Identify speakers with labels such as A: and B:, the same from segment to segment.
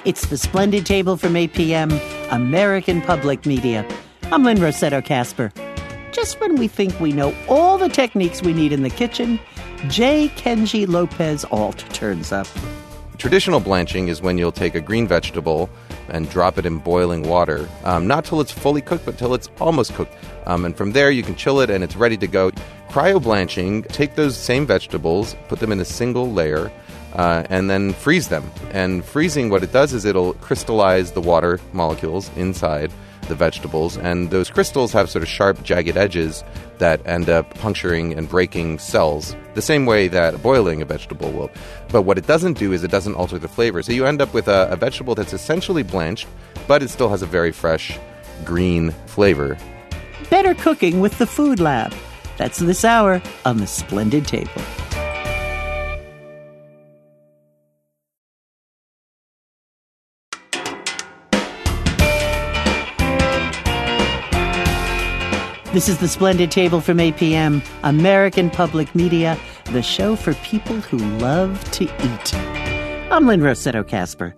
A: It's the Splendid Table from 8 p.m., American Public Media. I'm Lynn Rossetto Kasper. Just when we think we know all the techniques we need in the kitchen, J. Kenji Lopez Alt turns up.
B: Traditional blanching is when you'll take a green vegetable and drop it in boiling water. Not till it's fully cooked, but till it's almost cooked. And from there, you can chill it and it's ready to go. Cryo-blanching, take those same vegetables, put them in a single layer, and then freeze them. And freezing, what it does is it'll crystallize the water molecules inside the vegetables, and those crystals have sort of sharp, jagged edges that end up puncturing and breaking cells, the same way that boiling a vegetable will. But what it doesn't do is it doesn't alter the flavor. So you end up with a vegetable that's essentially blanched, but it still has a very fresh, green flavor.
A: Better cooking with the Food Lab. That's this hour on the Splendid Table. This is the Splendid Table from 8 p.m., American Public Media, the show for people who love to eat. I'm Lynn Rossetto Kasper.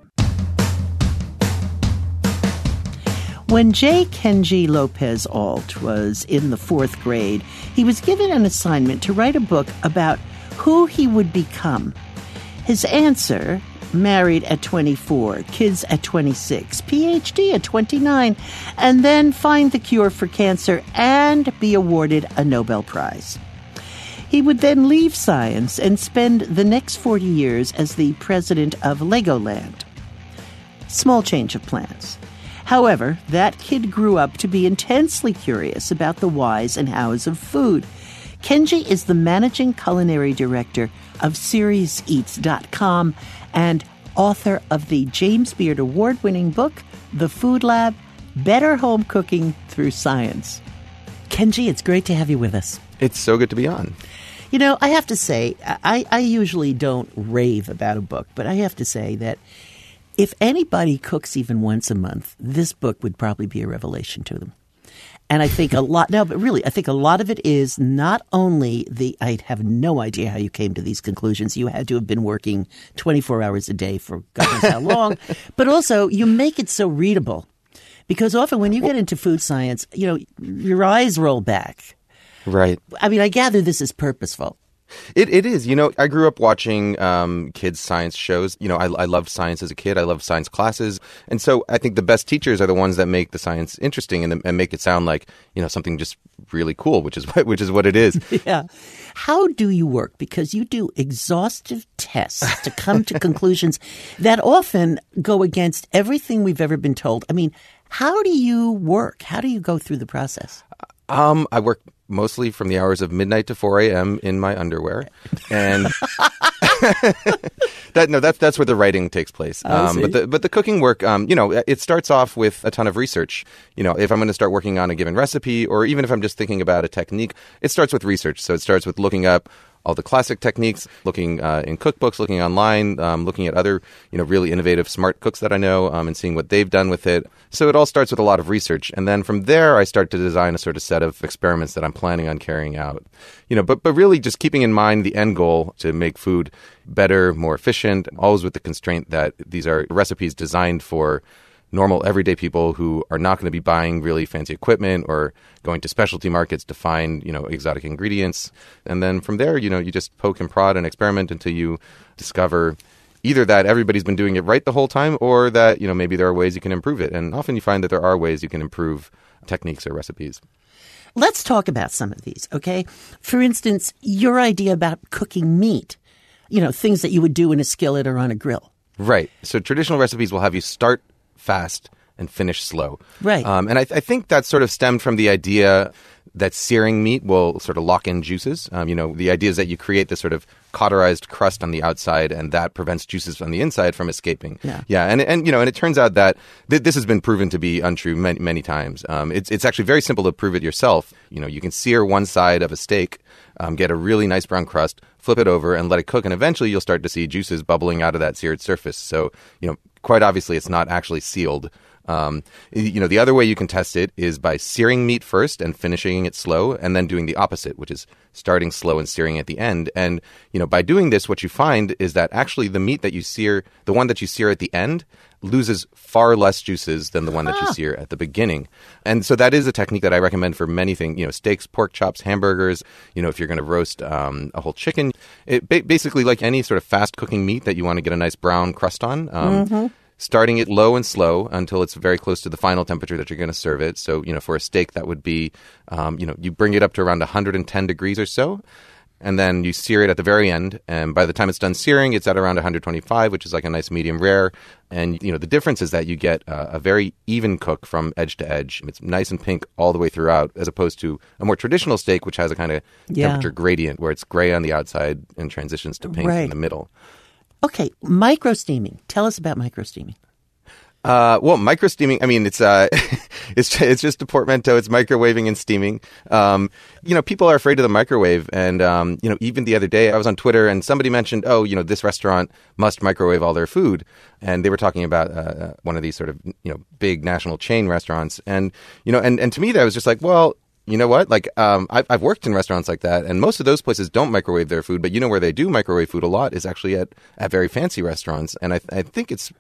A: When J. Kenji Lopez Alt was in the 4th grade, he was given an assignment to write a book about who he would become. His answer: married at 24, kids at 26, PhD at 29, and then find the cure for cancer and be awarded a Nobel Prize. He would then leave science and spend the next 40 years as the president of Legoland. Small change of plans. However, that kid grew up to be intensely curious about the whys and hows of food. Kenji is the managing culinary director of SeriousEats.com and author of the James Beard Award-winning book, The Food Lab, Better Home Cooking Through Science. Kenji, it's great to have you with us.
B: It's so good to be on.
A: You know, I have to say, I usually don't rave about a book, but I have to say that if anybody cooks even once a month, this book would probably be a revelation to them. And I think a lot, no, but really, I think a lot of it is not only I have no idea how you came to these conclusions. You had to have been working 24 hours a day for God knows how long, but also you make it so readable. Because often when you get into food science, you know, your eyes roll back.
B: Right.
A: I mean, I gather this is purposeful.
B: It is. You know, I grew up watching kids' science shows. You know, I loved science as a kid. I loved science classes. And so I think the best teachers are the ones that make the science interesting and make it sound like, you know, something just really cool, which is what it is.
A: Yeah. How do you work? Because you do exhaustive tests to come to conclusions that often go against everything we've ever been told. I mean, how do you work? How do you go through the process?
B: I work mostly from the hours of midnight to 4 a.m. in my underwear. And that's where the writing takes place. But the cooking work, you know, it starts off with a ton of research. You know, if I'm going to start working on a given recipe, or even if I'm just thinking about a technique, it starts with research. So it starts with looking up all the classic techniques, looking in cookbooks, looking online, looking at other, you know, really innovative, smart cooks that I know, and seeing what they've done with it. So it all starts with a lot of research. And then from there, I start to design a sort of set of experiments that I'm planning on carrying out. You know, but really just keeping in mind the end goal to make food better, more efficient, always with the constraint that these are recipes designed for normal, everyday people who are not going to be buying really fancy equipment or going to specialty markets to find, you know, exotic ingredients. And then from there, you know, you just poke and prod and experiment until you discover either that everybody's been doing it right the whole time, or that, you know, maybe there are ways you can improve it. And often you find that there are ways you can improve techniques or recipes.
A: Let's talk about some of these, okay? For instance, your idea about cooking meat, you know, things that you would do in a skillet or on a grill.
B: Right. So traditional recipes will have you start fast and finish slow.
A: Right.
B: And I think that sort of stemmed from the idea that searing meat will sort of lock in juices. You know, the idea is that you create this sort of cauterized crust on the outside, and that prevents juices on the inside from escaping. Yeah. And you know, and it turns out that this has been proven to be untrue many, many times. It's actually very simple to prove it yourself. You know, you can sear one side of a steak, get a really nice brown crust, flip it over, and let it cook, and eventually you'll start to see juices bubbling out of that seared surface. So, you know, quite obviously it's not actually sealed. The other way you can test it is by searing meat first and finishing it slow, and then doing the opposite, which is starting slow and searing at the end. And, by doing this, what you find is that actually the meat that you sear, the one that you sear at the end, loses far less juices than the one that you sear at the beginning. And so that is a technique that I recommend for many things, steaks, pork chops, hamburgers, if you're going to roast a whole chicken. Basically, like any sort of fast cooking meat that you want to get a nice brown crust on, starting it low and slow until it's very close to the final temperature that you're going to serve it. So, for a steak, that would be, you bring it up to around 110 degrees or so. And then you sear it at the very end. And by the time it's done searing, it's at around 125, which is like a nice medium rare. And, the difference is that you get a very even cook from edge to edge. It's nice and pink all the way throughout, as opposed to a more traditional steak, which has a kind of temperature gradient where it's gray on the outside and transitions to pink in the middle.
A: Okay, microsteaming. Tell us about microsteaming.
B: Well, microsteaming, I mean, it's just a portmanteau. It's microwaving and steaming. People are afraid of the microwave. And, even the other day I was on Twitter and somebody mentioned, this restaurant must microwave all their food. And they were talking about one of these sort of, big national chain restaurants. And, and to me, that was just like, well, you know what? Like, I've worked in restaurants like that, and most of those places don't microwave their food. But where they do microwave food a lot is actually at very fancy restaurants. And I think it's...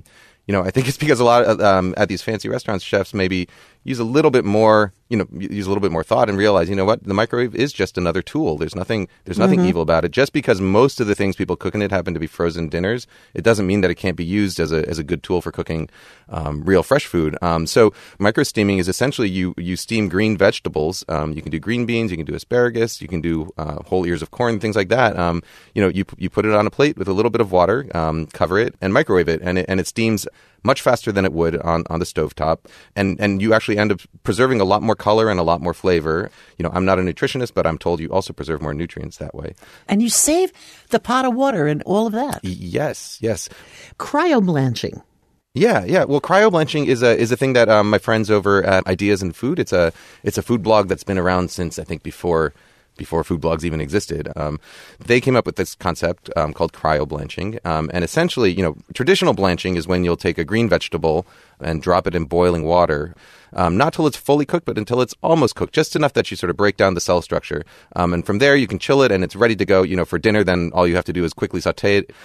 B: I think it's because a lot of, at these fancy restaurants, chefs maybe use a little bit more, use a little bit more thought and realize, the microwave is just another tool. There's nothing evil about it. Just because most of the things people cook in it happen to be frozen dinners, it doesn't mean that it can't be used as a good tool for cooking real fresh food. So microsteaming is essentially you steam green vegetables. You can do green beans, you can do asparagus, you can do whole ears of corn, things like that. You put it on a plate with a little bit of water, cover it, and microwave it, and it steams much faster than it would on the stovetop. And you actually end up preserving a lot more color and a lot more flavor. I'm not a nutritionist, but I'm told you also preserve more nutrients that way.
A: And you save the pot of water and all of that.
B: Yes.
A: Cryoblanching.
B: Yeah. Well, cryoblanching is a thing that my friends over at Ideas in Food, it's a food blog that's been around since, I think, before food blogs even existed. They came up with this concept called cryoblanching. And essentially, traditional blanching is when you'll take a green vegetable and drop it in boiling water, not till it's fully cooked, but until it's almost cooked, just enough that you sort of break down the cell structure. And from there, you can chill it and it's ready to go. For dinner, then all you have to do is quickly saute it.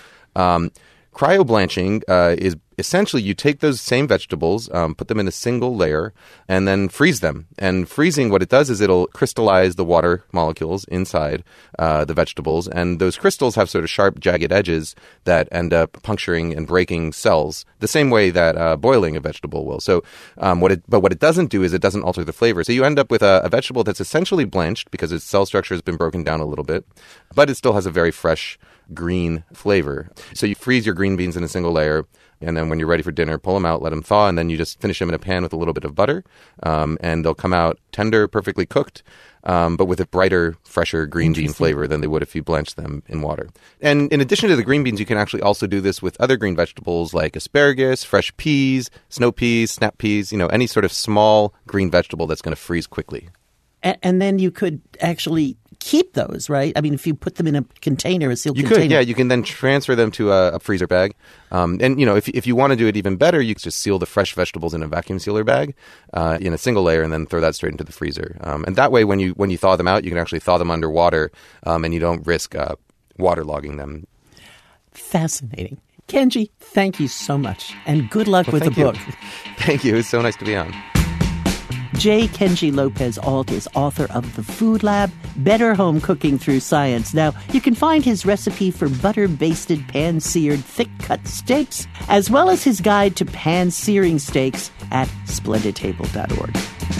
B: Cryoblanching is essentially you take those same vegetables, put them in a single layer, and then freeze them. And freezing, what it does is it'll crystallize the water molecules inside the vegetables. And those crystals have sort of sharp, jagged edges that end up puncturing and breaking cells the same way that boiling a vegetable will. So what it doesn't do is it doesn't alter the flavor. So you end up with a vegetable that's essentially blanched because its cell structure has been broken down a little bit, but it still has a very fresh green flavor. So you freeze your green beans in a single layer, and then when you're ready for dinner, pull them out, let them thaw, and then you just finish them in a pan with a little bit of butter, and they'll come out tender, perfectly cooked, but with a brighter, fresher green bean flavor than they would if you blanched them in water. And in addition to the green beans, you can actually also do this with other green vegetables like asparagus, fresh peas, snow peas, snap peas, any sort of small green vegetable that's going to freeze quickly.
A: And then you could actually keep those, right? I mean, if you put them in a container, a sealed container.
B: You could, yeah. You can then transfer them to a freezer bag. And, if you want to do it even better, you can just seal the fresh vegetables in a vacuum sealer bag in a single layer and then throw that straight into the freezer. And that way, when you thaw them out, you can actually thaw them underwater and you don't risk waterlogging them.
A: Fascinating. Kenji, thank you so much. And good luck with the book.
B: Thank you. It's so nice to be on.
A: J. Kenji Lopez Alt is author of The Food Lab, Better Home Cooking Through Science. Now, you can find his recipe for butter-basted, pan-seared, thick-cut steaks, as well as his guide to pan-searing steaks at splendidtable.org.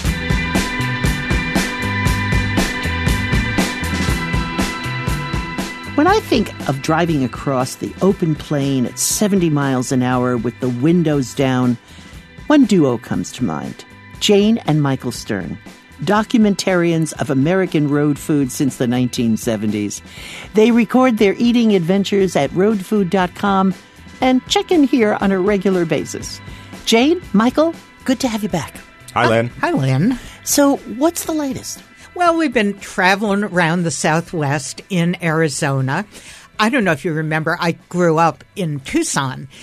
A: When I think of driving across the open plain at 70 miles an hour with the windows down, one duo comes to mind. Jane and Michael Stern, documentarians of American road food since the 1970s. They record their eating adventures at roadfood.com and check in here on a regular basis. Jane, Michael, good to have you back.
C: Hi, Lynn.
D: Hi, Lynn.
A: So what's the latest?
D: Well, we've been traveling around the Southwest in Arizona. I don't know if you remember, I grew up in Tucson.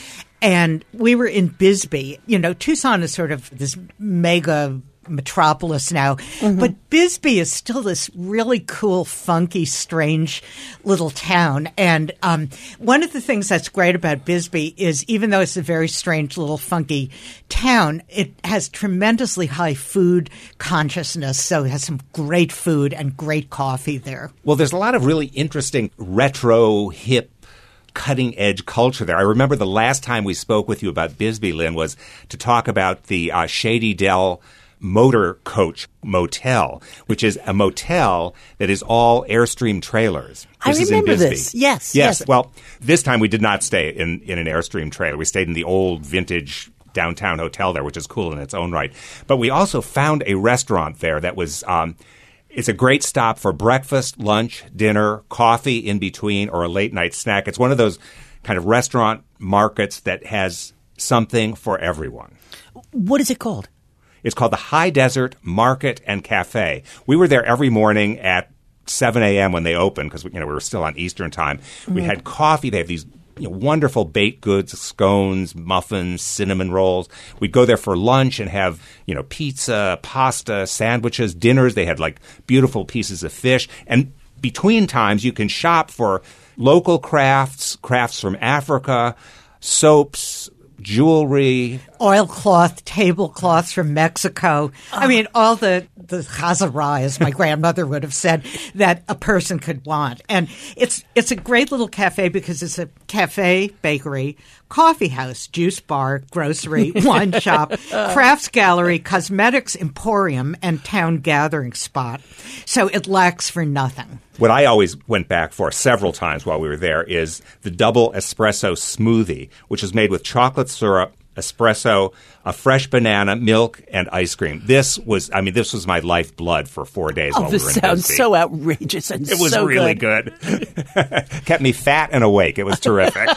D: And we were in Bisbee. You know, Tucson is sort of this mega metropolis now, but Bisbee is still this really cool, funky, strange little town. And one of the things that's great about Bisbee is, even though it's a very strange little funky town, it has tremendously high food consciousness. So it has some great food and great coffee there.
C: Well, there's a lot of really interesting retro, hip, cutting-edge culture there. I remember the last time we spoke with you about Bisbee, Lynn, was to talk about the Shady Dell Motor Coach Motel, which is a motel that is all Airstream trailers.
A: I remember this. Yes.
C: Well, this time we did not stay in an Airstream trailer. We stayed in the old vintage downtown hotel there, which is cool in its own right. But we also found a restaurant there that was it's a great stop for breakfast, lunch, dinner, coffee in between, or a late-night snack. It's one of those kind of restaurant markets that has something for everyone.
A: What is it called?
C: It's called the High Desert Market and Cafe. We were there every morning at 7 a.m. when they opened because we were still on Eastern time. We had coffee. They have these wonderful baked goods, scones, muffins, cinnamon rolls. We'd go there for lunch and have pizza, pasta, sandwiches, dinners. They had like beautiful pieces of fish. And between times, you can shop for local crafts from Africa, soaps, jewelry,
D: oilcloth, tablecloths from Mexico. I mean, all the chazarah, as my grandmother would have said, that a person could want. And it's a great little cafe because it's a cafe, bakery, coffee house, juice bar, grocery, wine shop, crafts gallery, cosmetics emporium, and town gathering spot. So it lacks for nothing.
C: What I always went back for several times while we were there is the double espresso smoothie, which is made with chocolate syrup, espresso, a fresh banana, milk, and ice cream. This was my lifeblood for 4 days while we were in
A: This sounds
C: Bisbee.
A: so outrageous and
C: It was
A: so
C: really good. Kept me fat and awake. It was terrific.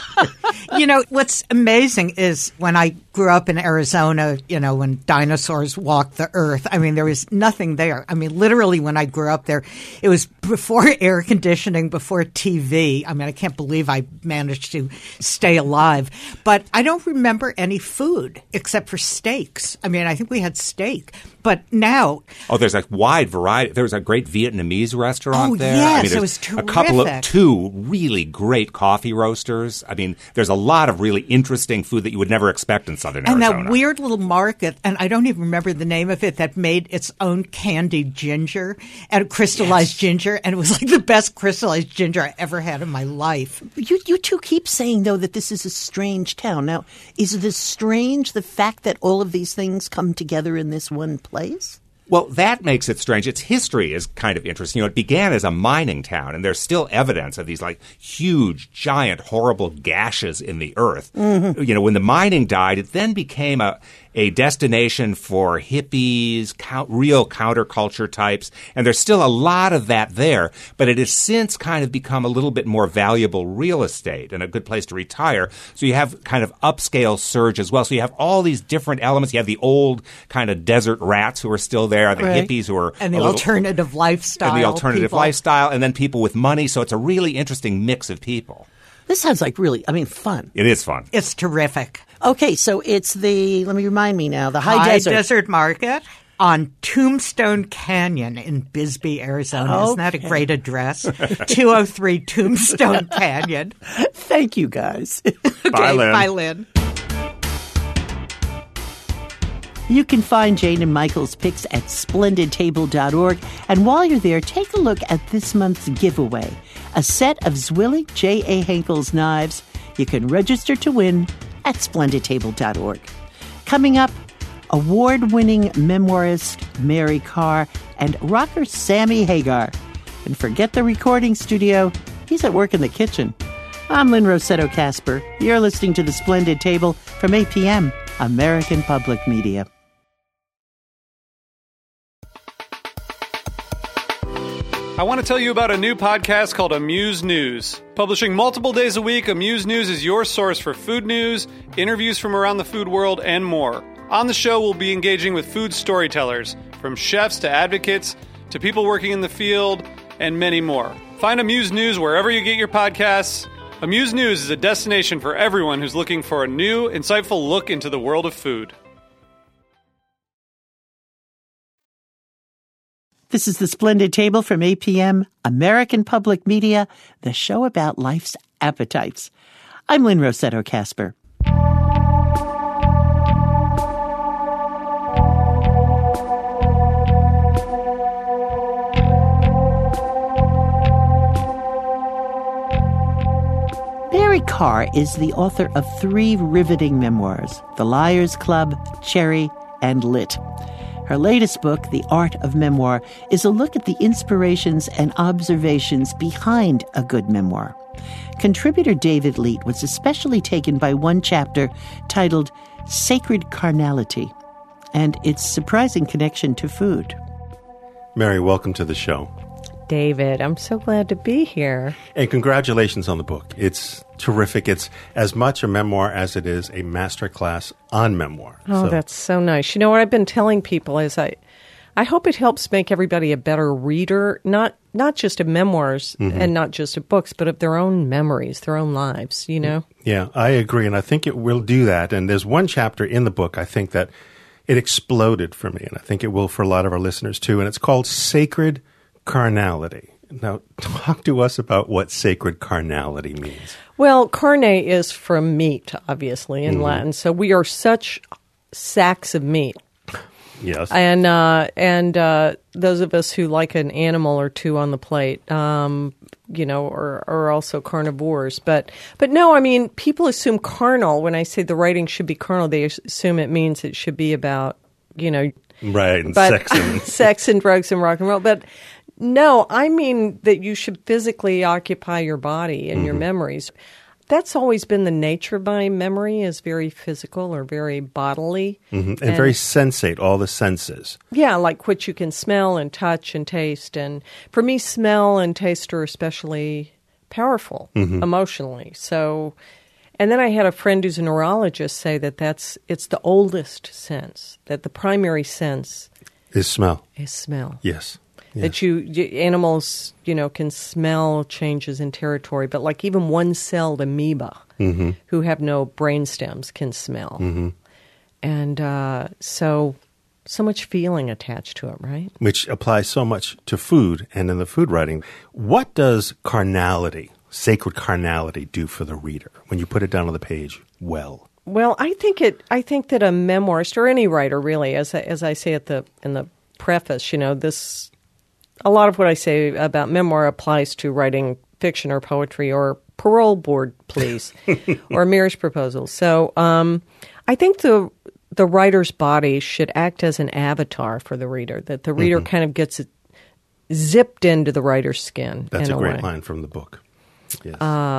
D: What's amazing is when I grew up in Arizona, when dinosaurs walked the earth, there was nothing there. Literally when I grew up there, it was before air conditioning, before TV. I can't believe I managed to stay alive. But I don't remember any food except for steaks. I think we had steak. But now...
C: Oh, there's a wide variety. There was a great Vietnamese restaurant there.
D: Yes, it was terrific.
C: Two really great coffee roasters. There's a lot of really interesting food that you would never expect in southern Arizona.
D: And that weird little market, and I don't even remember the name of it, that made its own candied ginger and crystallized ginger, and it was like the best crystallized ginger I ever had in my life.
A: You two keep saying, though, that this is a strange town. Now, is this strange, the fact that all of these things come together in this one place?
C: Well, that makes it strange. Its history is kind of interesting. It began as a mining town, and there's still evidence of these huge, giant, horrible gashes in the earth. Mm-hmm. When the mining died, it then became a destination for hippies, real counterculture types, and there's still a lot of that there, but it has since kind of become a little bit more valuable real estate and a good place to retire. So you have kind of upscale surge as well. So you have all these different elements. You have the old kind of desert rats who are still there, the hippies who are...
D: And the alternative lifestyle.
C: And the alternative lifestyle, and then people with money. So it's a really interesting mix of people.
A: This sounds like really, fun.
C: It is fun.
D: It's terrific.
A: Okay, so it's let me remind me now, the
D: High Desert Market on Tombstone Canyon in Bisbee, Arizona.
A: Okay.
D: Isn't that a great address? 203 Tombstone Canyon.
A: Thank you, guys.
D: Okay,
C: bye, Lynn.
D: Bye, Lynn.
A: You can find Jane and Michael's picks at splendidtable.org. And while you're there, take a look at this month's giveaway, a set of Zwillig J.A. Henkel's knives. You can register to win at splendidtable.org. Coming up, award-winning memoirist Mary Karr and rocker Sammy Hagar. And forget the recording studio. He's at work in the kitchen. I'm Lynn Rossetto Kasper. You're listening to The Splendid Table from APM, American Public Media.
E: I want to tell you about a new podcast called Amuse News. Publishing multiple days a week, Amuse News is your source for food news, interviews from around the food world, and more. On the show, we'll be engaging with food storytellers, from chefs to advocates to people working in the field, and many more. Find Amuse News wherever you get your podcasts. Amuse News is a destination for everyone who's looking for a new, insightful look into the world of food.
A: This is The Splendid Table from APM, American Public Media, the show about life's appetites. I'm Lynn Rossetto Kasper. Mary Karr is the author of 3 riveting memoirs, The Liars Club, Cherry, and Lit. Her latest book, The Art of Memoir, is a look at the inspirations and observations behind a good memoir. Contributor David Leet was especially taken by one chapter titled Sacred Carnality and its surprising connection to food.
F: Mary, welcome to the show.
G: David, I'm so glad to be here.
F: And congratulations on the book. It's terrific. It's as much a memoir as it is a masterclass on memoir.
G: Oh, that's so nice. You know what I've been telling people is I hope it helps make everybody a better reader, not just of memoirs and not just of books, but of their own memories, their own lives, you know?
F: Yeah, I agree. And I think it will do that. And there's one chapter in the book, I think, that it exploded for me. And I think it will for a lot of our listeners, too. And it's called Sacred Carnality. Now, talk to us about what sacred carnality means.
G: Well, carne is from meat, obviously, in Latin. So we are such sacks of meat.
F: Yes.
G: And those of us who like an animal or two on the plate, are also carnivores. But no, I mean, people assume carnal. When I say the writing should be carnal, they assume it means it should be about,
F: right, and sex and
G: sex and drugs and rock and roll. But no, I mean that you should physically occupy your body and your memories. That's always been the nature of my memory, is very physical or very bodily.
F: And very sensate, all the senses.
G: Yeah, like what you can smell and touch and taste. And for me, smell and taste are especially powerful emotionally. So, and then I had a friend who's a neurologist say that it's the oldest sense, that the primary sense
F: is smell.
G: Yes.
F: Yeah.
G: That animals, can smell changes in territory, but like even one-celled amoeba who have no brain stems can smell. And so much feeling attached to it, right?
F: Which applies so much to food and in the food writing. What does carnality, sacred carnality, do for the reader when you put it down on the page well?
G: Well, I think that a memoirist, or any writer really, as I say in the preface, a lot of what I say about memoir applies to writing fiction or poetry or parole board pleas or marriage proposals. So I think the writer's body should act as an avatar for the reader, that the reader kind of gets zipped into the writer's skin.
F: That's
G: in
F: a great
G: way.
F: line from the book. Yes.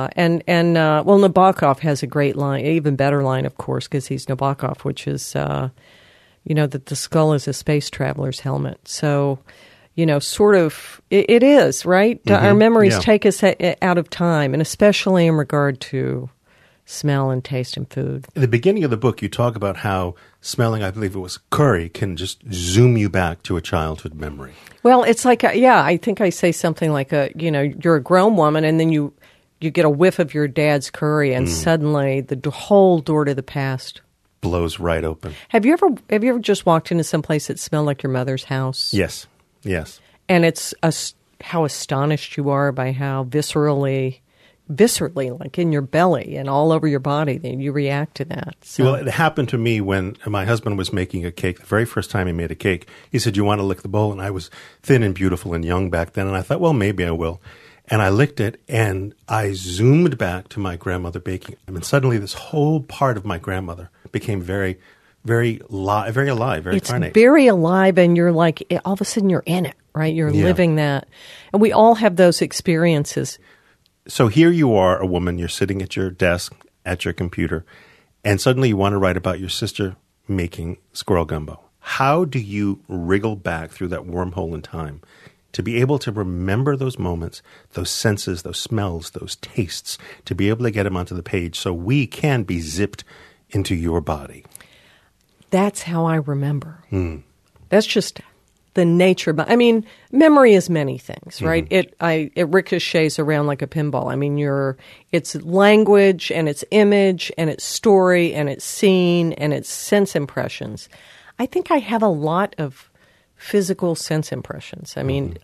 G: Nabokov has a great line, even better line, of course, because he's Nabokov, which is, that the skull is a space traveler's helmet. So, sort of, it is, right? Our memories take us out of time, and especially in regard to smell and taste and food.
F: In the beginning of the book, you talk about how smelling, I believe it was curry, can just zoom you back to a childhood memory.
G: Well, it's like, I think I say something like, you're a grown woman, and then you get a whiff of your dad's curry, and suddenly the whole door to the past
F: blows right open.
G: Have you ever just walked into some place that smelled like your mother's house?
F: Yes.
G: And it's how astonished you are by how viscerally, like in your belly and all over your body, that you react to that. So.
F: Well, it happened to me when my husband was making a cake. The very first time he made a cake, he said, "You want to lick the bowl?" And I was thin and beautiful and young back then, and I thought, well, maybe I will. And I licked it, and I zoomed back to my grandmother baking. I mean, suddenly this whole part of my grandmother became very, very alive, very carnate.
G: It's very alive, and you're like, all of a sudden you're in it, right? You're living that. And we all have those experiences.
F: So here you are, a woman, you're sitting at your desk, at your computer, and suddenly you want to write about your sister making squirrel gumbo. How do you wriggle back through that wormhole in time to be able to remember those moments, those senses, those smells, those tastes, to be able to get them onto the page so we can be zipped into your body?
G: That's how I remember. That's just the nature. But I mean, memory is many things, right? It ricochets around like a pinball. I mean, it's language and it's image and it's story and it's scene and it's sense impressions. I think I have a lot of physical sense impressions. I mean,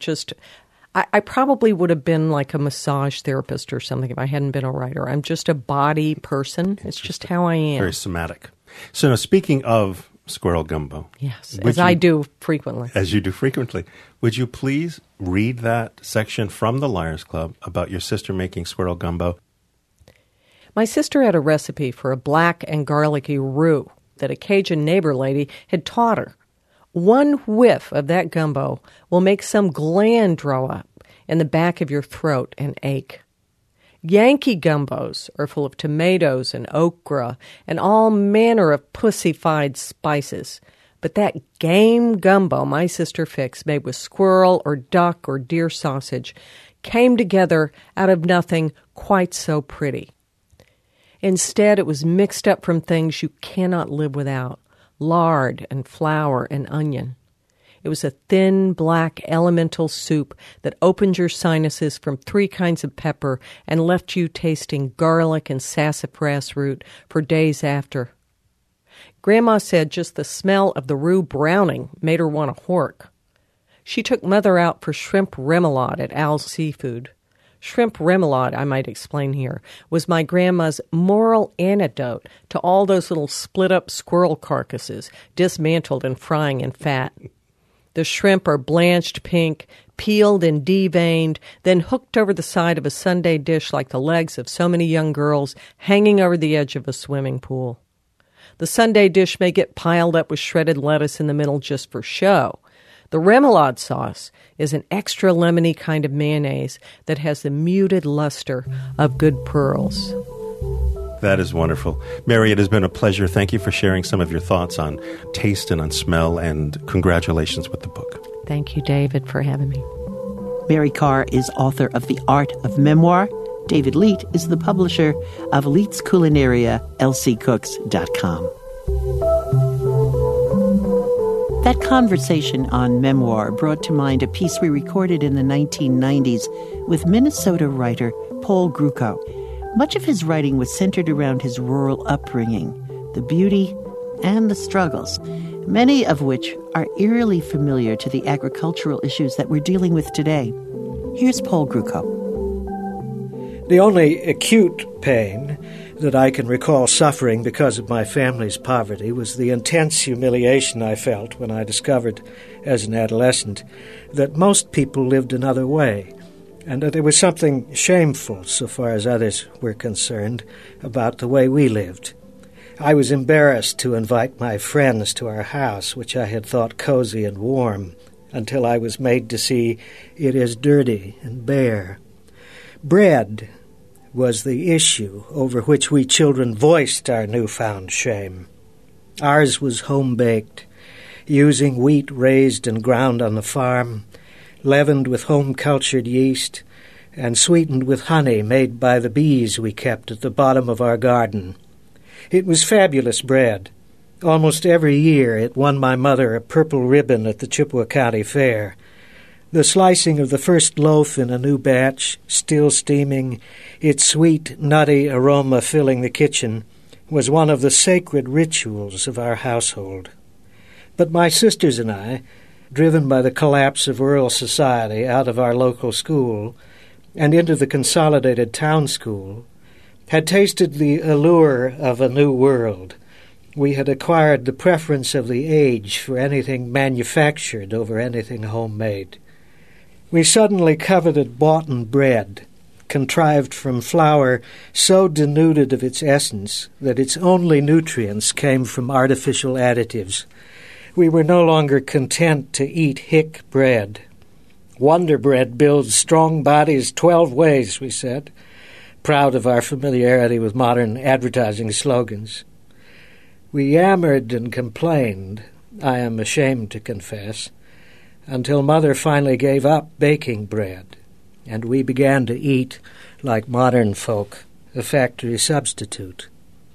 G: I probably would have been like a massage therapist or something if I hadn't been a writer. I'm just a body person. It's just how I am.
F: Very somatic. So now, speaking of squirrel gumbo.
G: Yes, as I do frequently.
F: As you do frequently. Would you please read that section from the Liars Club about your sister making squirrel gumbo?
G: My sister had a recipe for a black and garlicky roux that a Cajun neighbor lady had taught her. One whiff of that gumbo will make some gland draw up in the back of your throat and ache. Yankee gumbos are full of tomatoes and okra and all manner of pussified spices. But that game gumbo my sister fixed, made with squirrel or duck or deer sausage, came together out of nothing quite so pretty. Instead, it was mixed up from things you cannot live without: lard and flour and onion. It was a thin, black, elemental soup that opened your sinuses from 3 kinds of pepper and left you tasting garlic and sassafras root for days after. Grandma said just the smell of the roux browning made her want to hork. She took Mother out for shrimp remoulade at Al's Seafood. Shrimp remoulade, I might explain here, was my grandma's moral antidote to all those little split-up squirrel carcasses dismantled and frying in fat. The shrimp are blanched pink, peeled and deveined, then hooked over the side of a Sunday dish like the legs of so many young girls hanging over the edge of a swimming pool. The Sunday dish may get piled up with shredded lettuce in the middle just for show. The remoulade sauce is an extra lemony kind of mayonnaise that has the muted luster of good pearls.
F: That is wonderful. Mary, it has been a pleasure. Thank you for sharing some of your thoughts on taste and on smell, and congratulations with the book.
G: Thank you, David, for having me.
A: Mary Karr is author of The Art of Memoir. David Leite is the publisher of Leite's Culinaria, lccooks.com. That conversation on memoir brought to mind a piece we recorded in the 1990s with Minnesota writer Paul Gruckow. Much of his writing was centered around his rural upbringing, the beauty and the struggles, many of which are eerily familiar to the agricultural issues that we're dealing with today. Here's Paul Gruckow.
H: The only acute pain that I can recall suffering because of my family's poverty was the intense humiliation I felt when I discovered as an adolescent that most people lived another way, and that there was something shameful, so far as others were concerned, about the way we lived. I was embarrassed to invite my friends to our house, which I had thought cozy and warm, until I was made to see it as dirty and bare. Bread was the issue over which we children voiced our newfound shame. Ours was home-baked, using wheat raised and ground on the farm, leavened with home-cultured yeast, and sweetened with honey made by the bees we kept at the bottom of our garden. It was fabulous bread. Almost every year it won my mother a purple ribbon at the Chippewa County Fair. The slicing of the first loaf in a new batch, still steaming, its sweet, nutty aroma filling the kitchen, was one of the sacred rituals of our household. But my sisters and I, driven by the collapse of rural society out of our local school and into the consolidated town school, had tasted the allure of a new world. We had acquired the preference of the age for anything manufactured over anything homemade. We suddenly coveted boughten bread, contrived from flour so denuded of its essence that its only nutrients came from artificial additives. We were no longer content to eat hick bread. Wonder Bread builds strong bodies 12 ways, we said, proud of our familiarity with modern advertising slogans. We yammered and complained, I am ashamed to confess, until Mother finally gave up baking bread, and we began to eat, like modern folk, a factory substitute.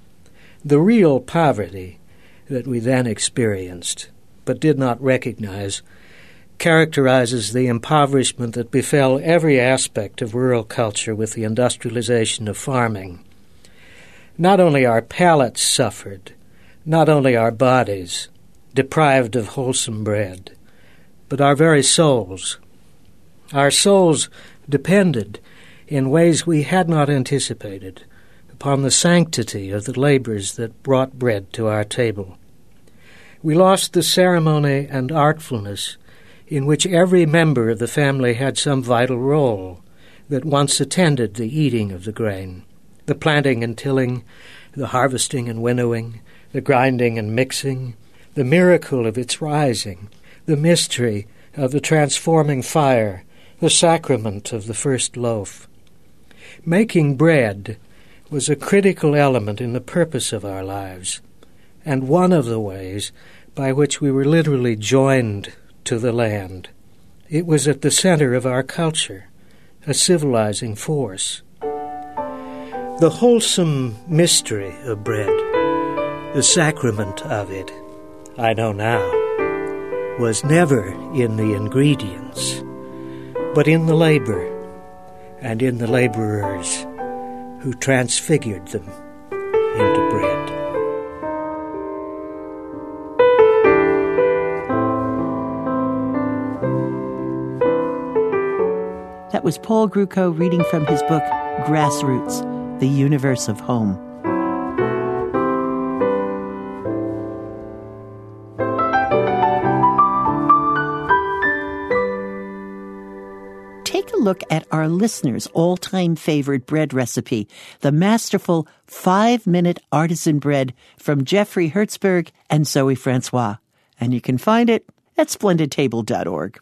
H: The real poverty that we then experienced, but did not recognize, characterizes the impoverishment that befell every aspect of rural culture with the industrialization of farming. Not only our palates suffered, not only our bodies, deprived of wholesome bread, but our very souls. Our souls depended, in ways we had not anticipated, upon the sanctity of the labors that brought bread to our table. We lost the ceremony and artfulness in which every member of the family had some vital role that once attended the eating of the grain, the planting and tilling, the harvesting and winnowing, the grinding and mixing, the miracle of its rising, the mystery of the transforming fire, the sacrament of the first loaf. Making bread was a critical element in the purpose of our lives, and one of the ways by which we were literally joined to the land. It was at the center of our culture, a civilizing force. The wholesome mystery of bread, the sacrament of it, I know now, was never in the ingredients, but in the labor and in the laborers who transfigured them into bread.
A: That was Paul Grucko reading from his book, Grassroots, The Universe of Home. Take a look at our listeners' all-time favorite bread recipe, the masterful 5-minute artisan bread from Jeffrey Hertzberg and Zoe Francois. And you can find it at splendidtable.org.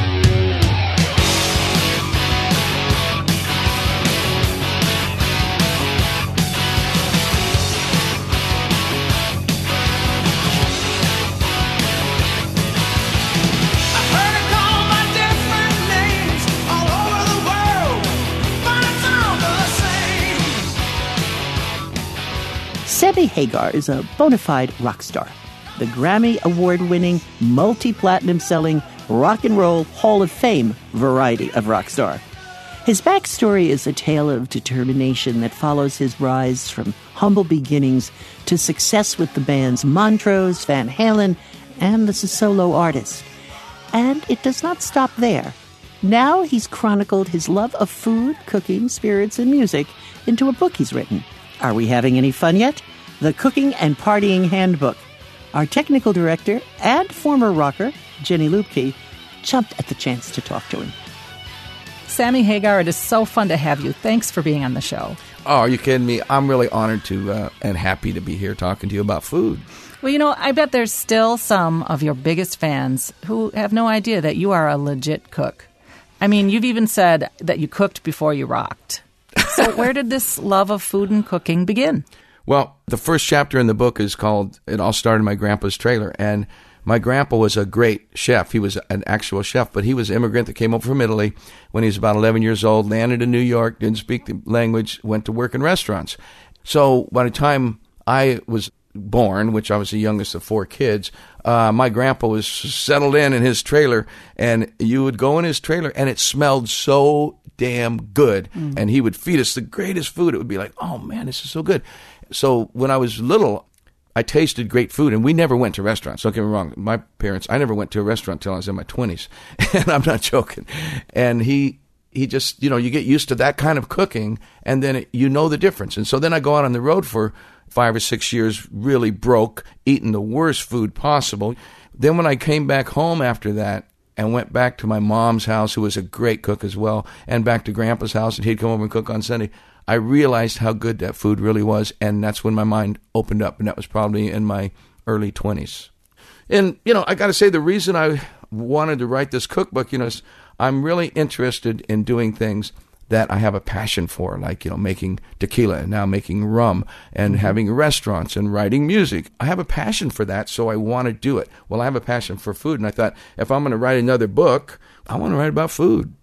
A: Sammy Hagar is a bona fide rock star, the Grammy Award-winning, multi-platinum-selling Rock and Roll Hall of Fame variety of rock star. His backstory is a tale of determination that follows his rise from humble beginnings to success with the bands Montrose, Van Halen, and as a solo artist. And it does not stop there. Now he's chronicled his love of food, cooking, spirits, and music into a book he's written. Are we having any fun yet? The Cooking and Partying Handbook. Our technical director and former rocker, Jenny Lubke, jumped at the chance to talk to him.
I: Sammy Hagar, it is so fun to have you. Thanks for being on the show.
J: Oh, are you kidding me? I'm really honored to and happy to be here talking to you about food.
I: Well, you know, I bet there's still some of your biggest fans who have no idea that you are a legit cook. I mean, you've even said that you cooked before you rocked. So where did this love of food and cooking begin?
J: Well, the first chapter in the book is called, it all started in my grandpa's trailer. And my grandpa was a great chef. He was an actual chef, but he was an immigrant that came over from Italy when he was about 11 years old, landed in New York, didn't speak the language, went to work in restaurants. So by the time I was born, which I was the youngest of 4 kids, my grandpa was settled in his trailer, and you would go in his trailer, and it smelled so damn good. And he would feed us the greatest food. It would be like, oh man, this is so good. So when I was little, I tasted great food, and we never went to restaurants. Don't get me wrong. My parents, I never went to a restaurant until I was in my 20s, and I'm not joking. And he just, you know, you get used to that kind of cooking, and then you know the difference. And so then I go out on the road for 5 or 6 years, really broke, eating the worst food possible. Then when I came back home after that, and went back to my mom's house, who was a great cook as well, and back to Grandpa's house, and he'd come over and cook on Sunday, I realized how good that food really was, and that's when my mind opened up, and that was probably in my early 20s. And, you know, I got to say, the reason I wanted to write this cookbook, you know, is I'm really interested in doing things that I have a passion for, like, you know, making tequila and now making rum and having restaurants and writing music. I have a passion for that, so I want to do it. Well, I have a passion for food, and I thought, if I'm going to write another book, I want to write about food.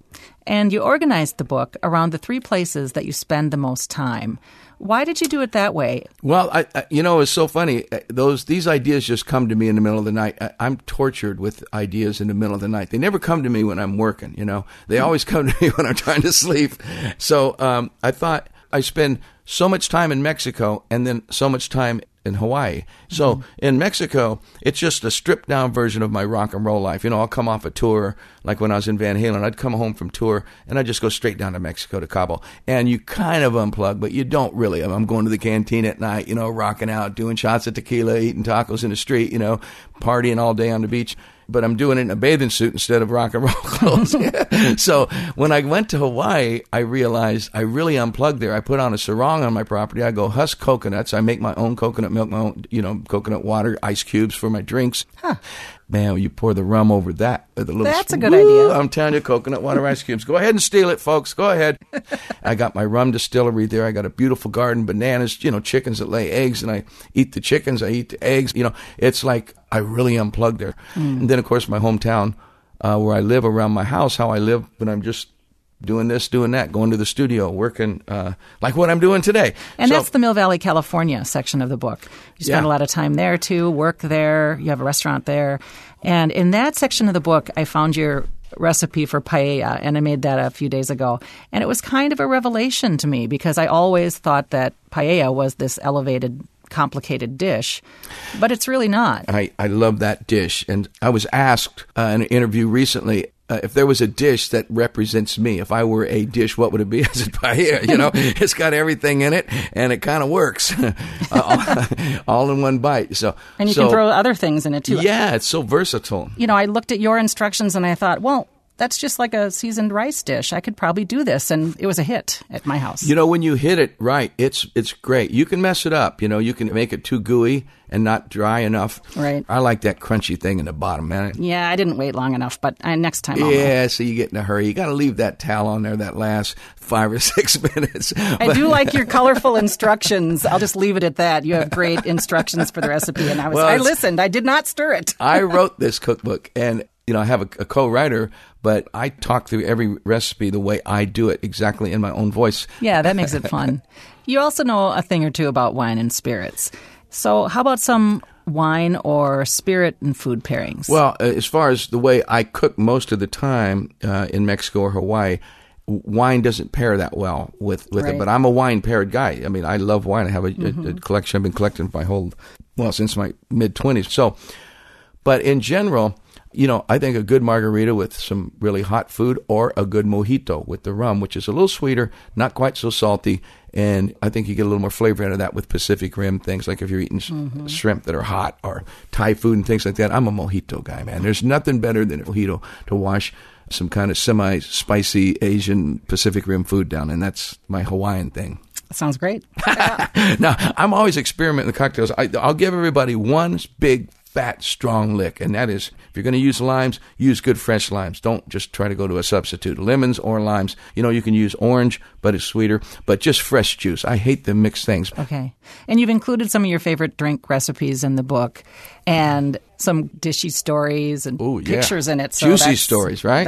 I: And you organized the book around the 3 places that you spend the most time. Why did you do it that way?
J: Well, it's so funny. These ideas just come to me in the middle of the night. I'm tortured with ideas in the middle of the night. They never come to me when I'm working, They always come to me when I'm trying to sleep. So I thought I spend so much time in Mexico and then so much time in Hawaii. So in Mexico, it's just a stripped down version of my rock and roll life. I'll come off a tour, like when I was in Van Halen, I'd come home from tour and I'd just go straight down to Mexico, to Cabo. And you kind of unplug, but you don't really. I'm going to the canteen at night, rocking out, doing shots of tequila, eating tacos in the street, partying all day on the beach. But I'm doing it in a bathing suit instead of rock and roll clothes. So when I went to Hawaii, I realized I really unplugged there. I put on a sarong on my property. I go husk coconuts. I make my own coconut milk, my own, coconut water, ice cubes for my drinks. Huh. Man, you pour the rum over that with a little
I: That's a good idea.
J: I'm telling you, coconut water, ice cubes. Go ahead and steal it, folks. Go ahead. I got my rum distillery there. I got a beautiful garden, bananas, chickens that lay eggs, and I eat the chickens. I eat the eggs. It's like I really unplugged there. And then, of course, my hometown, where I live around my house, how I live when I'm just doing this, doing that, going to the studio, working like what I'm doing today.
I: And that's the Mill Valley, California section of the book. You spend a lot of time there, too, work there, you have a restaurant there. And in that section of the book, I found your recipe for paella, and I made that a few days ago. And it was kind of a revelation to me because I always thought that paella was this elevated, complicated dish, but it's really not.
J: I love that dish. And I was asked in an interview recently, if there was a dish that represents me, if I were a dish, what would it be? I said paella. It's got everything in it, and it kind of works all in one bite.
I: And you can throw other things in it, too.
J: Yeah, it's so versatile.
I: I looked at your instructions, and I thought, well, that's just like a seasoned rice dish. I could probably do this, and it was a hit at my house.
J: When you hit it right, it's great. You can mess it up. You can make it too gooey and not dry enough.
I: Right.
J: I like that crunchy thing in the bottom, man.
I: Yeah, I didn't wait long enough, but next time I'll
J: know. So you get in a hurry. You got to leave that towel on there that last 5 or 6 minutes.
I: I do like your colorful instructions. I'll just leave it at that. You have great instructions for the recipe, and I listened. I did not stir it.
J: I wrote this cookbook, and I have a co-writer, but I talk through every recipe the way I do it, exactly in my own voice.
I: Yeah, that makes it fun. You also know a thing or two about wine and spirits. So how about some wine or spirit and food pairings?
J: Well, as far as the way I cook most of the time in Mexico or Hawaii, wine doesn't pair that well with it. But I'm a wine-paired guy. I mean, I love wine. I have a collection. I've been collecting since my mid-20s. So, but in general, I think a good margarita with some really hot food or a good mojito with the rum, which is a little sweeter, not quite so salty. And I think you get a little more flavor out of that with Pacific Rim things, like if you're eating shrimp that are hot or Thai food and things like that. I'm a mojito guy, man. There's nothing better than a mojito to wash some kind of semi-spicy Asian Pacific Rim food down. And that's my Hawaiian thing.
I: Sounds great.
J: Now, I'm always experimenting with cocktails. I'll give everybody one big fat, strong lick, and that is, if you're going to use limes, use good fresh limes. Don't just try to go to a substitute. Lemons or limes. You can use orange, but it's sweeter, but just fresh juice. I hate the mixed things.
I: Okay. And you've included some of your favorite drink recipes in the book, and some dishy stories and pictures in it.
J: So juicy stories, right?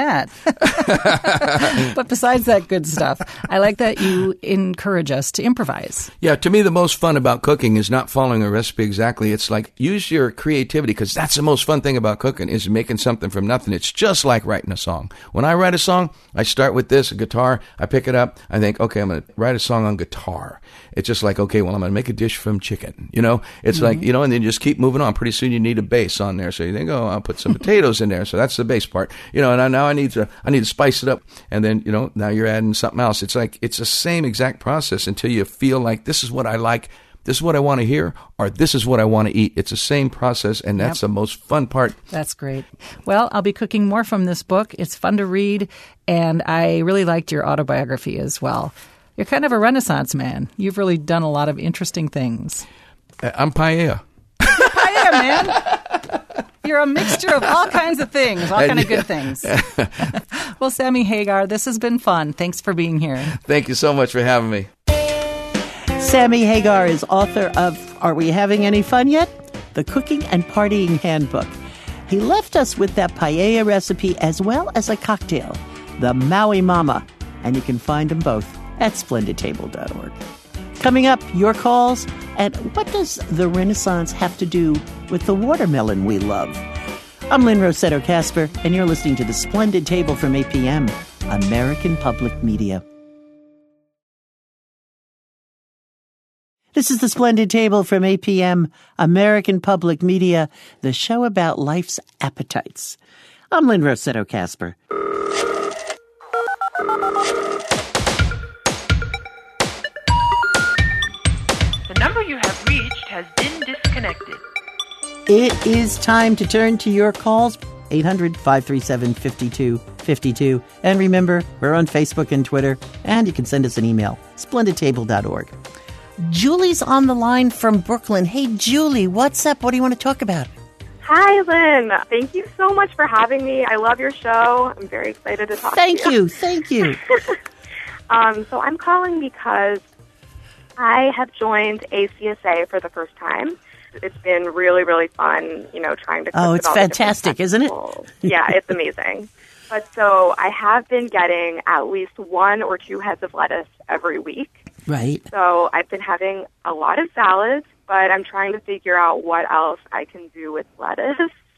I: But besides that good stuff, I like that you encourage us to improvise.
J: Yeah, to me, the most fun about cooking is not following a recipe exactly. It's like, use your creativity, because that's the most fun thing about cooking, is making something from nothing. It's just like writing a song. When I write a song, I start with a guitar. I pick it up. I think, okay, I'm going to write a song on guitar. It's just like, okay, well, I'm going to make a dish from chicken. It's like, and then you just keep moving on. Pretty soon you need a bass on there. So you think, I'll put some potatoes in there. So that's the bass part. And now I need to spice it up. And then, now you're adding something else. It's like, it's the same exact process until you feel like this is what I like. This is what I want to hear, or this is what I want to eat. It's the same process, and that's the most fun part.
I: That's great. Well, I'll be cooking more from this book. It's fun to read, and I really liked your autobiography as well. You're kind of a Renaissance man. You've really done a lot of interesting things.
J: I'm paella.
I: Paella, man. You're a mixture of all kinds of things, all kind of good things. Well, Sammy Hagar, this has been fun. Thanks for being here.
J: Thank you so much for having me.
A: Sammy Hagar is author of Are We Having Any Fun Yet? The Cooking and Partying Handbook. He left us with that paella recipe as well as a cocktail. the Maui Mama, and you can find them both at splendidtable.org. Coming up, your calls, and what does the Renaissance have to do with the watermelon we love? I'm Lynn Rossetto Kasper, and you're listening to The Splendid Table from 8 p.m., American Public Media. This is The Splendid Table from 8 p.m., American Public Media, the show about life's appetites. I'm Lynn Rossetto Kasper.
K: The number you have reached has been disconnected.
A: It is time to turn to your calls, 800-537-5252. And remember, we're on Facebook and Twitter, and you can send us an email, splendidtable.org. Julie's on the line from Brooklyn. Hey, Julie, what's up? What do you want to talk about?
L: Hi, Lynn. Thank you so much for having me. I love your show. I'm very excited to talk to you.
A: Thank you.
L: So I'm calling because I have joined ACSA for the first time. It's been really, really fun, trying to cook.
A: Oh, it's fantastic, isn't it?
L: Yeah, it's amazing. But so I have been getting at least 1 or 2 heads of lettuce every week.
A: Right.
L: So I've been having a lot of salads, but I'm trying to figure out what else I can do with lettuce.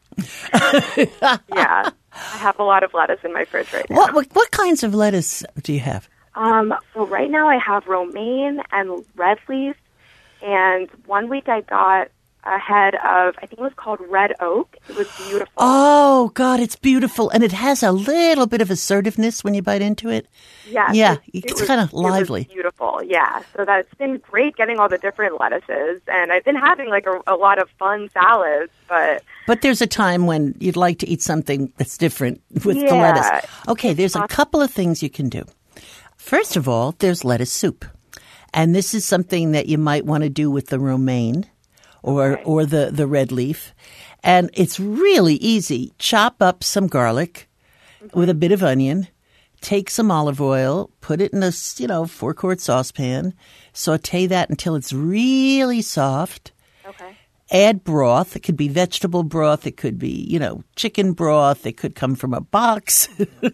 L: Yeah, I have a lot of lettuce in my fridge right now.
A: What kinds of lettuce do you have?
L: So right now I have romaine and red leaf, and one week I got a head of, I think it was called red oak. It was beautiful.
A: Oh, God, it's beautiful. And it has a little bit of assertiveness when you bite into it.
L: Yeah,
A: it's kind of lively.
L: It was beautiful, yeah. So that's been great getting all the different lettuces. And I've been having like a lot of fun salads, but
A: there's a time when you'd like to eat something that's different with the lettuce. Okay, there's a couple of things you can do. First of all, there's lettuce soup. And this is something that you might want to do with the romaine or the red leaf. And it's really easy. Chop up some garlic with a bit of onion, take some olive oil, put it in a 4-quart saucepan, saute that until it's really soft.
L: Okay.
A: Add broth. It could be vegetable broth. It could be, chicken broth. It could come from a box.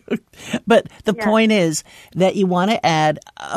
A: But the point is that you want to add,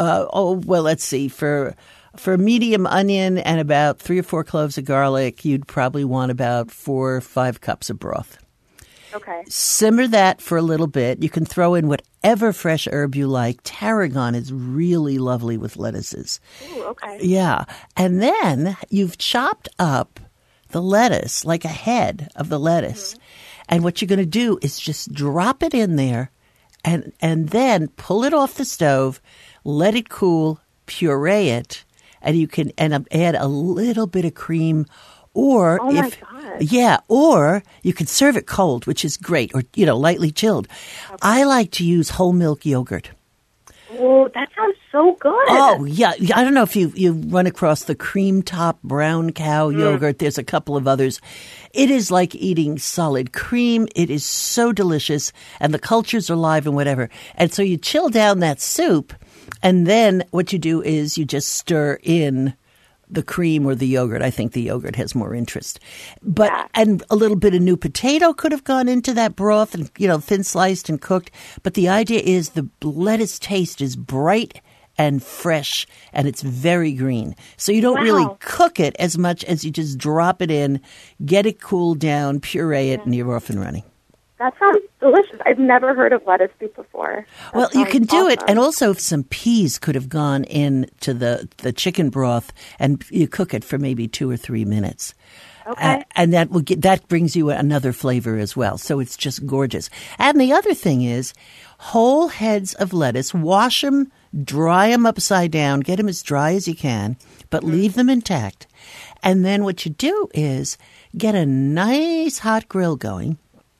A: let's see, for medium onion and about 3 or 4 cloves of garlic, you'd probably want about 4 or 5 cups of broth.
L: Okay.
A: Simmer that for a little bit. You can throw in whatever fresh herb you like. Tarragon is really lovely with lettuces.
L: Ooh, okay.
A: Yeah. And then you've chopped up the lettuce, like a head of the lettuce. Mm-hmm. And what you're going to do is just drop it in there and then pull it off the stove, let it cool, puree it, and you can add a little bit of cream, or
L: oh my God.
A: Or you can serve it cold, which is great, or lightly chilled. Okay. I like to use whole milk yogurt.
L: Oh, that sounds so good.
A: Oh, yeah. I don't know if you run across the cream top brown cow yogurt. There's a couple of others. It is like eating solid cream. It is so delicious, and the cultures are live and whatever. And so you chill down that soup, and then what you do is you just stir in the cream or the yogurt. I think the yogurt has more interest. And a little bit of new potato could have gone into that broth and, thin sliced and cooked. But the idea is the lettuce taste is bright and fresh, and it's very green. So you don't really cook it as much as you just drop it in, get it cooled down, puree it, and you're off and running.
L: That sounds delicious. I've never heard of lettuce soup before.
A: Well, you can do it. And also some peas could have gone into the chicken broth, and you cook it for maybe 2 or 3 minutes.
L: Okay.
A: And that brings you another flavor as well. So it's just gorgeous. And the other thing is whole heads of lettuce, wash them, dry them upside down, get them as dry as you can, but leave them intact. And then what you do is get a nice hot grill going.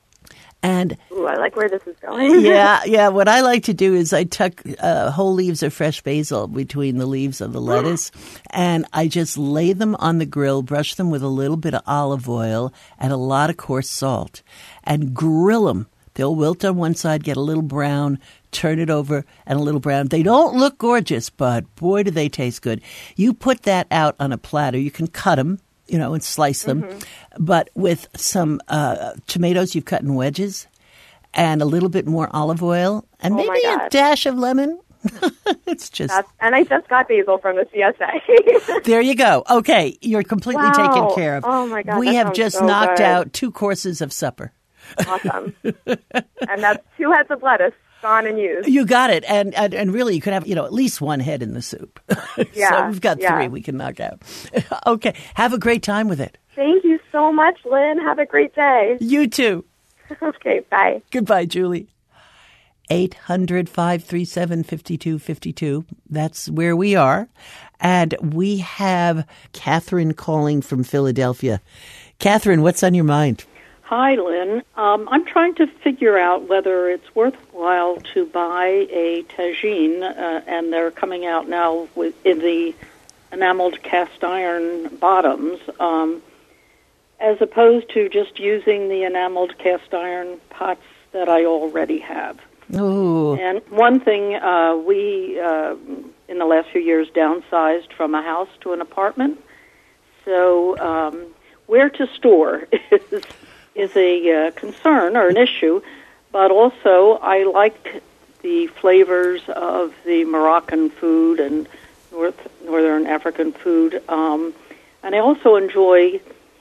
A: And
L: ooh, I like where this is going.
A: Yeah. What I like to do is I tuck whole leaves of fresh basil between the leaves of the lettuce, and I just lay them on the grill, brush them with a little bit of olive oil and a lot of coarse salt, and grill them. They'll wilt on one side, get a little brown, turn it over, and a little brown. They don't look gorgeous, but boy, do they taste good. You put that out on a platter. You can cut them, and slice them. Mm-hmm. But with some tomatoes you've cut in wedges, and a little bit more olive oil, and maybe a dash of lemon. It's just...
L: and I just got basil from the CSA.
A: There you go. Okay, you're completely taken care of.
L: Oh, my God.
A: We have just knocked out 2 courses of supper.
L: Awesome. And that's 2 heads of lettuce gone and used.
A: You got it. And really, you could have, at least 1 head in the soup.
L: Yeah.
A: So we've got 3 we can knock out. Okay. Have a great time with it.
L: Thank you so much, Lynn. Have a great day.
A: You too.
L: Okay, bye.
A: Goodbye, Julie. 800-537-5252. That's where we are. And we have Catherine calling from Philadelphia. Catherine, what's on your mind?
M: Hi, Lynn. I'm trying to figure out whether it's worthwhile to buy a tagine, and they're coming out now in the enameled cast iron bottoms, as opposed to just using the enameled cast iron pots that I already have.
A: Ooh.
M: And one thing, we, in the last few years, downsized from a house to an apartment. So where to store is a concern or an issue. But also, I like the flavors of the Moroccan food and Northern African food. And I also enjoy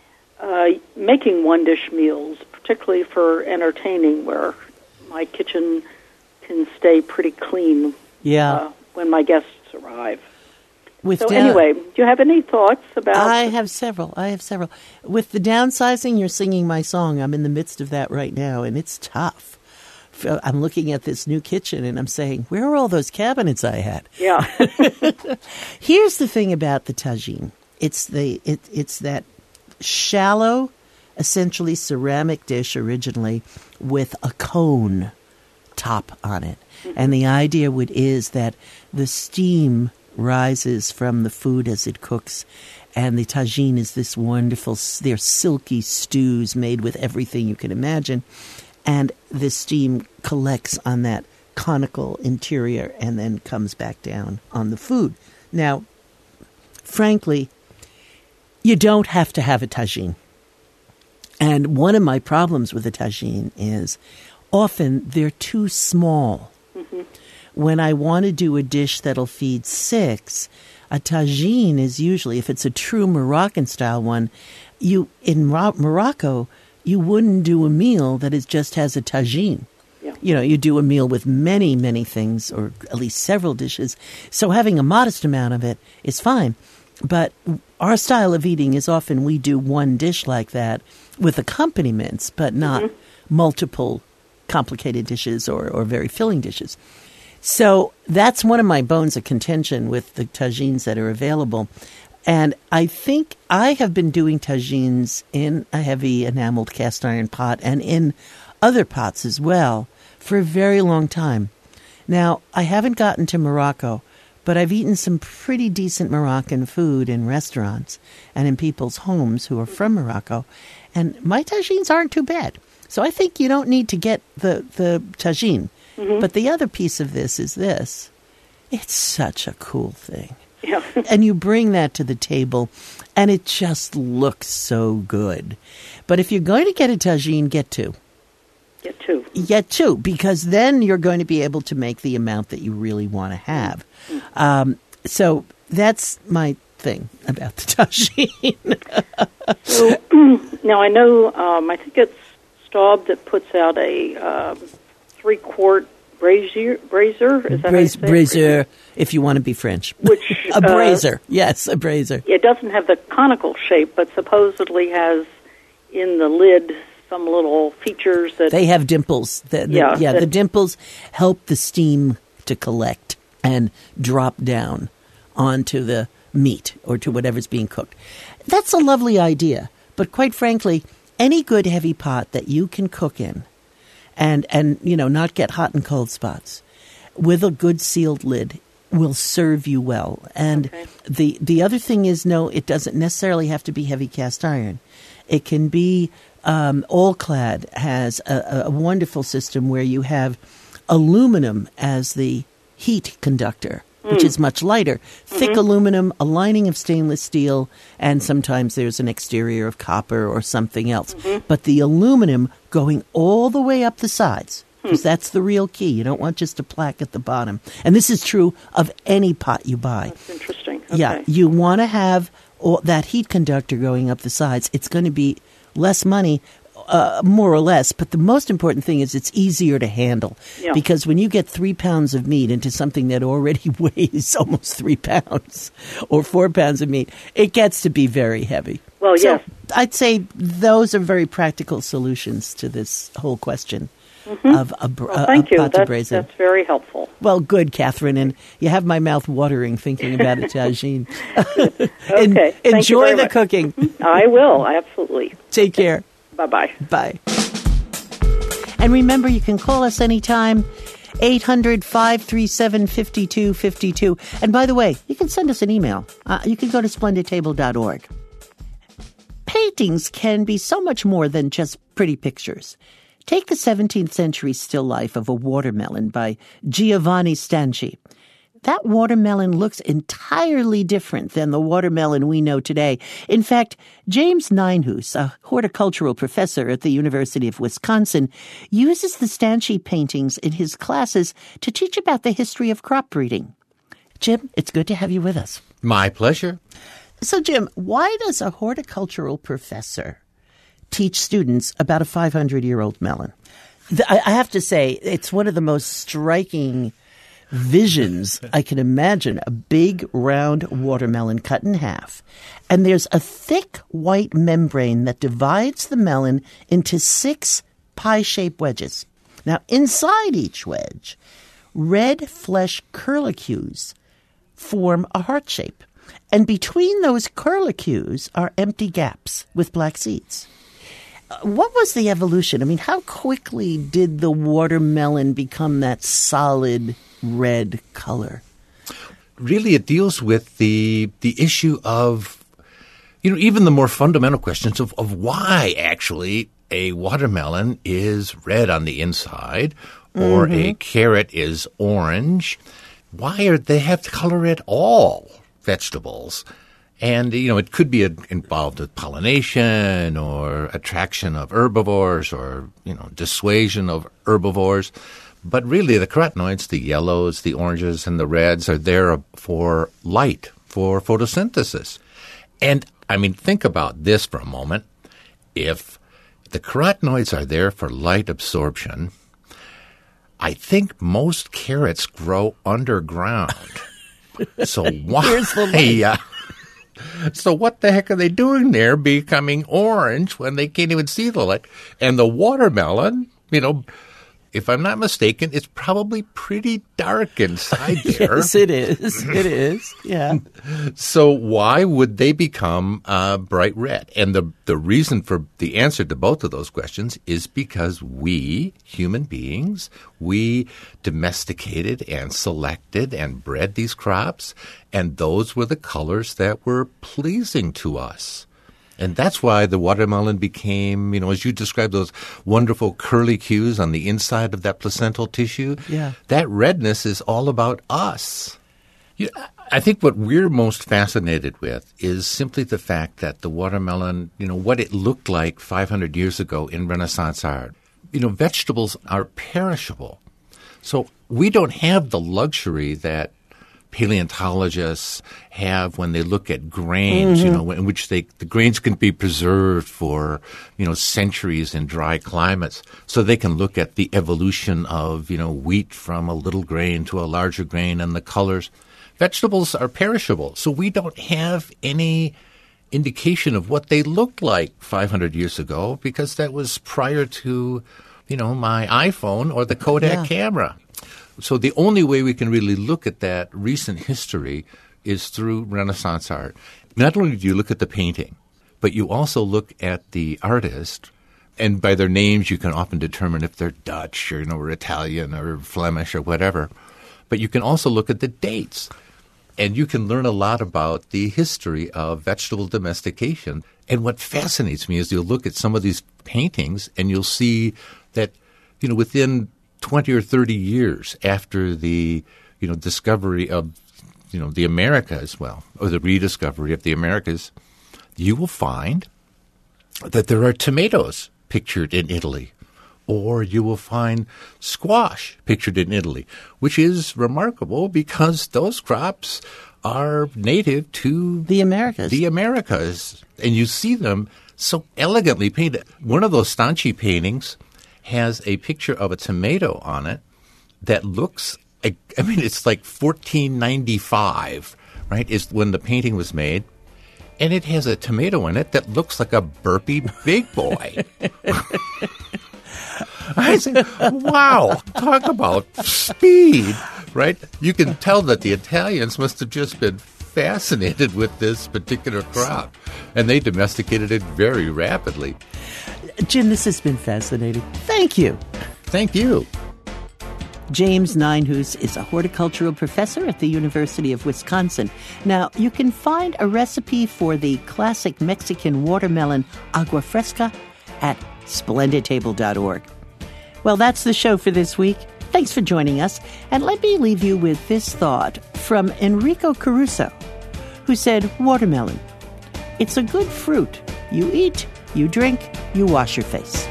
M: making one-dish meals, particularly for entertaining, where my kitchen can stay pretty clean when my guests arrive. Anyway, do you have any thoughts about...
A: I have several. With the downsizing, you're singing my song. I'm in the midst of that right now, and it's tough. I'm looking at this new kitchen, and I'm saying, where are all those cabinets I had?
M: Yeah.
A: Here's the thing about the tagine. It's that shallow, essentially ceramic dish originally with a cone top on it. Mm-hmm. And the idea is that the steam rises from the food as it cooks, and the tagine is this wonderful, they're silky stews made with everything you can imagine, and the steam collects on that conical interior and then comes back down on the food. Now, frankly, you don't have to have a tagine. And one of my problems with a tagine is often they're too small. Mm-hmm. When I want to do a dish that'll feed 6, a tagine is usually, if it's a true Moroccan-style one, in Morocco, you wouldn't do a meal that just has a tagine. Yeah. You do a meal with many, many things, or at least several dishes. So having a modest amount of it is fine. But our style of eating is often we do one dish like that with accompaniments, but not multiple complicated dishes or very filling dishes. So that's one of my bones of contention with the tagines that are available. And I think I have been doing tagines in a heavy enameled cast iron pot and in other pots as well for a very long time. Now, I haven't gotten to Morocco, but I've eaten some pretty decent Moroccan food in restaurants and in people's homes who are from Morocco, and my tagines aren't too bad. So I think you don't need to get the tagine. Mm-hmm. But the other piece of this is this. It's such a cool thing. Yeah. And you bring that to the table, and it just looks so good. But if you're going to get a tagine, get 2. Get 2, because then you're going to be able to make the amount that you really want to have. Mm-hmm. So that's my thing about the tagine.
M: So, now I know, I think it's Staub that puts out a 3-quart brazier. Is that
A: brazier, if you want to be French.
M: Which
A: a brazier, yes, a brazier.
M: It doesn't have the conical shape, but supposedly has in the lid some little features that
A: they have dimples. The dimples help the steam to collect and drop down onto the meat or to whatever's being cooked. That's a lovely idea, but quite frankly, any good heavy pot that you can cook in and not get hot and cold spots with a good sealed lid will serve you well. And the other thing is, no, it doesn't necessarily have to be heavy cast iron. It can be All-Clad has a wonderful system where you have aluminum as the heat conductor which is much lighter. Thick aluminum, a lining of stainless steel, and sometimes there's an exterior of copper or something else. But the aluminum going all the way up the sides, because that's the real key. You don't want just a plaque at the bottom. And this is true of any pot you buy.
M: That's interesting. Okay.
A: Yeah, you want to have that heat conductor going up the sides. It's going to be less money, more or less, but the most important thing is it's easier to handle.
M: Yeah.
A: Because when you get 3 pounds of meat into something that already weighs almost 3 pounds or 4 pounds of meat, it gets to be very heavy.
M: Well,
A: so
M: yes.
A: I'd say those are very practical solutions to this whole question of a
M: thank you.
A: pâte à braise.
M: That's very helpful.
A: Well, good, Catherine, and you have my mouth watering thinking about it, Tagine.
M: Okay. Thank you
A: Enjoy
M: very
A: the
M: much.
A: cooking.
M: I will, absolutely.
A: Take care.
M: Bye-bye.
A: Bye. And remember, you can call us anytime, 800-537-5252. And by the way, you can send us an email. You can go to splendidtable.org. Paintings can be so much more than just pretty pictures. Take the 17th century still life of a watermelon by Giovanni Stanchi. That watermelon looks entirely different than the watermelon we know today. In fact, James Ninehouse, a horticultural professor at the University of Wisconsin, uses the Stanchi paintings in his classes to teach about the history of crop breeding. Jim, it's good to have you with us.
N: My pleasure.
A: So, Jim, why does a horticultural professor teach students about a 500-year-old melon? I have to say, it's one of the most striking visions I can imagine. A big, round watermelon cut in half. And there's a thick white membrane that divides the melon into 6 pie-shaped wedges. Now, inside each wedge, red flesh curlicues form a heart shape. And between those curlicues are empty gaps with black seeds. What was the evolution? I mean, how quickly did the watermelon become that solid red color?
N: Really, it deals with the issue of, even the more fundamental questions of why actually a watermelon is red on the inside or a carrot is orange. Why are they have to color at all, vegetables? And, it could be involved with pollination or attraction of herbivores or, dissuasion of herbivores. But really, the carotenoids, the yellows, the oranges, and the reds are there for light, for photosynthesis. And, think about this for a moment. If the carotenoids are there for light absorption, I think most carrots grow underground. So why?
A: Here's the light.
N: So what the heck are they doing there becoming orange when they can't even see the light? And the watermelon, if I'm not mistaken, it's probably pretty dark inside there.
A: Yes, it is. It is, yeah.
N: So why would they become bright red? And the reason for the answer to both of those questions is because we, human beings, we domesticated and selected and bred these crops, and those were the colors that were pleasing to us. And that's why the watermelon became, as you described, those wonderful curlicues on the inside of that placental tissue.
A: Yeah.
N: That redness is all about us. I think what we're most fascinated with is simply the fact that the watermelon, what it looked like 500 years ago in Renaissance art. Vegetables are perishable. So we don't have the luxury that paleontologists have when they look at grains, in which the grains can be preserved for, centuries in dry climates. So they can look at the evolution of, wheat from a little grain to a larger grain and the colors. Vegetables are perishable. So we don't have any indication of what they looked like 500 years ago because that was prior to, my iPhone or the Kodak camera. So the only way we can really look at that recent history is through Renaissance art. Not only do you look at the painting, but you also look at the artist, and by their names you can often determine if they're Dutch or, or Italian or Flemish or whatever. But you can also look at the dates, and you can learn a lot about the history of vegetable domestication. And what fascinates me is you'll look at some of these paintings and you'll see that, within 20 or 30 years after the, discovery of the Americas, or the rediscovery of the Americas, you will find that there are tomatoes pictured in Italy, or you will find squash pictured in Italy, which is remarkable because those crops are native to
A: the
N: Americas. And you see them so elegantly painted. One of those Stanchi paintings has a picture of a tomato on it that looks, it's like 1495, right, is when the painting was made. And it has a tomato in it that looks like a burpy big boy. I said, wow, talk about speed, right? You can tell that the Italians must have just been fascinated with this particular crop, and they domesticated it very rapidly.
A: Jim, this has been fascinating. Thank you.
N: Thank you.
A: James Ninehuis is a horticultural professor at the University of Wisconsin. Now, you can find a recipe for the classic Mexican watermelon agua fresca at splendidtable.org. Well, that's the show for this week. Thanks for joining us. And let me leave you with this thought from Enrico Caruso, who said, watermelon, it's a good fruit. You eat, you drink, you wash your face.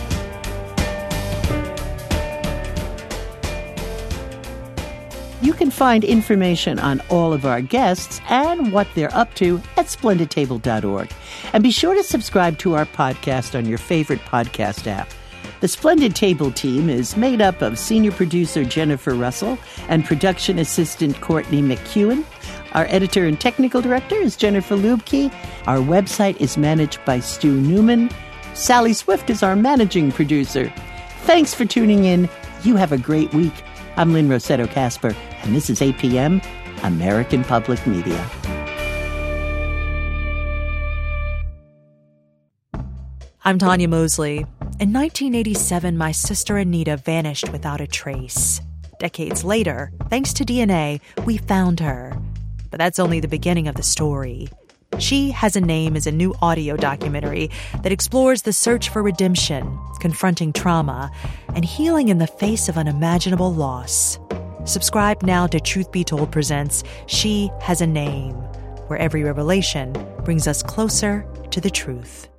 A: You can find information on all of our guests and what they're up to at splendidtable.org. And be sure to subscribe to our podcast on your favorite podcast app. The Splendid Table team is made up of senior producer Jennifer Russell and production assistant Courtney McEwen. Our editor and technical director is Jennifer Lubke. Our website is managed by Stu Newman. Sally Swift is our managing producer. Thanks for tuning in. You have a great week. I'm Lynn Rossetto Kasper, and this is APM, American Public Media.
O: I'm Tanya Mosley. In 1987, my sister Anita vanished without a trace. Decades later, thanks to DNA, we found her. But that's only the beginning of the story. She Has a Name is a new audio documentary that explores the search for redemption, confronting trauma, and healing in the face of unimaginable loss. Subscribe now to Truth Be Told presents She Has a Name, where every revelation brings us closer to the truth.